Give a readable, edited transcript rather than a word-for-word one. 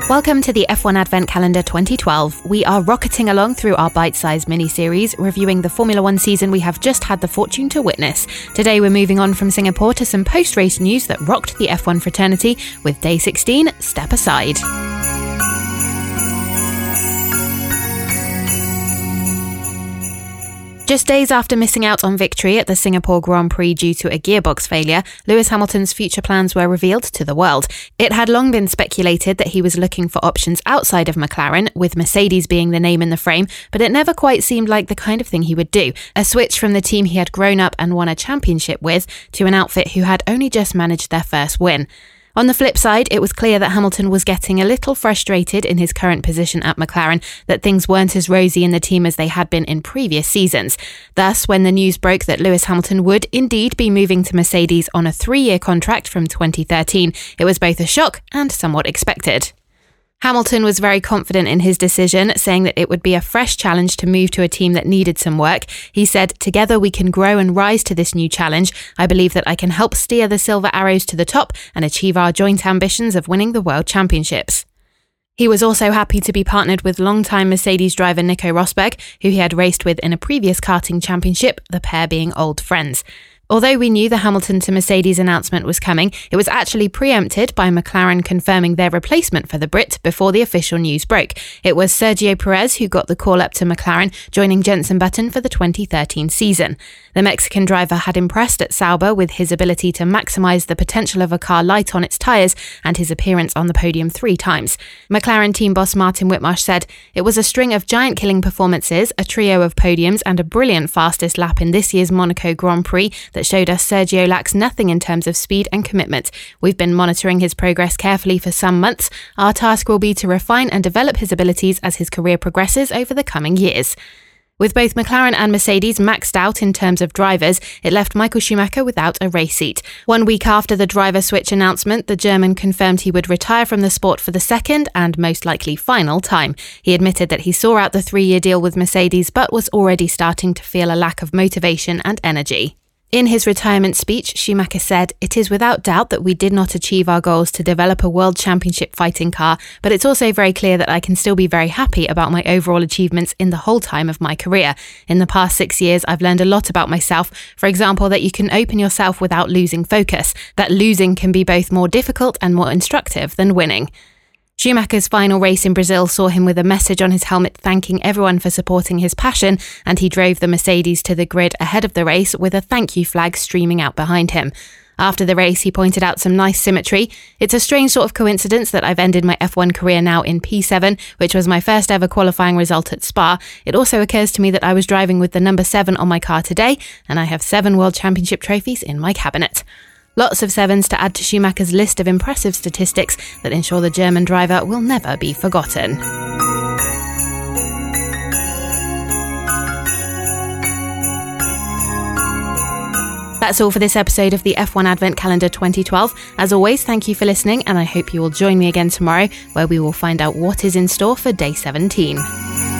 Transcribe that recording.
Welcome to the F1 Advent Calendar 2012. We are rocketing along through our bite-sized mini-series, reviewing the Formula One season we have just had the fortune to witness. Today we're moving on from Singapore to some post-race news that rocked the F1 fraternity with Day 16, Step Aside. Just days after missing out on victory at the Singapore Grand Prix due to a gearbox failure, Lewis Hamilton's future plans were revealed to the world. It had long been speculated that he was looking for options outside of McLaren, with Mercedes being the name in the frame, but it never quite seemed like the kind of thing he would do. A switch from the team he had grown up and won a championship with to an outfit who had only just managed their first win. On the flip side, it was clear that Hamilton was getting a little frustrated in his current position at McLaren, that things weren't as rosy in the team as they had been in previous seasons. Thus, when the news broke that Lewis Hamilton would indeed be moving to Mercedes on a 3-year contract from 2013, it was both a shock and somewhat expected. Hamilton was very confident in his decision, saying that it would be a fresh challenge to move to a team that needed some work. He said, "Together we can grow and rise to this new challenge. I believe that I can help steer the Silver Arrows to the top and achieve our joint ambitions of winning the World Championships." He was also happy to be partnered with longtime Mercedes driver Nico Rosberg, who he had raced with in a previous karting championship, the pair being old friends. Although we knew the Hamilton to Mercedes announcement was coming, it was actually preempted by McLaren confirming their replacement for the Brit before the official news broke. It was Sergio Perez who got the call up to McLaren, joining Jenson Button for the 2013 season. The Mexican driver had impressed at Sauber with his ability to maximise the potential of a car light on its tyres and his appearance on the podium 3 times. McLaren team boss Martin Whitmarsh said, "It was a string of giant-killing performances, a trio of podiums and a brilliant fastest lap in this year's Monaco Grand Prix that showed us Sergio lacks nothing in terms of speed and commitment. We've been monitoring his progress carefully for some months. Our task will be to refine and develop his abilities as his career progresses over the coming years." With both McLaren and Mercedes maxed out in terms of drivers, it left Michael Schumacher without a race seat. 1 week after the driver switch announcement, the German confirmed he would retire from the sport for the second and most likely final time. He admitted that he saw out the 3-year deal with Mercedes but was already starting to feel a lack of motivation and energy. In his retirement speech, Schumacher said, "It is without doubt that we did not achieve our goals to develop a world championship fighting car, but it's also very clear that I can still be very happy about my overall achievements in the whole time of my career. In the past 6 years, I've learned a lot about myself. For example, that you can open yourself without losing focus, that losing can be both more difficult and more instructive than winning." Schumacher's final race in Brazil saw him with a message on his helmet thanking everyone for supporting his passion, and he drove the Mercedes to the grid ahead of the race with a thank you flag streaming out behind him. After the race, he pointed out some nice symmetry. "It's a strange sort of coincidence that I've ended my F1 career now in P7, which was my first ever qualifying result at Spa. It also occurs to me that I was driving with the number 7 on my car today, and I have 7 World Championship trophies in my cabinet." Lots of 7s to add to Schumacher's list of impressive statistics that ensure the German driver will never be forgotten. That's all for this episode of the F1 Advent Calendar 2012. As always, thank you for listening, and I hope you will join me again tomorrow, where we will find out what is in store for Day 17.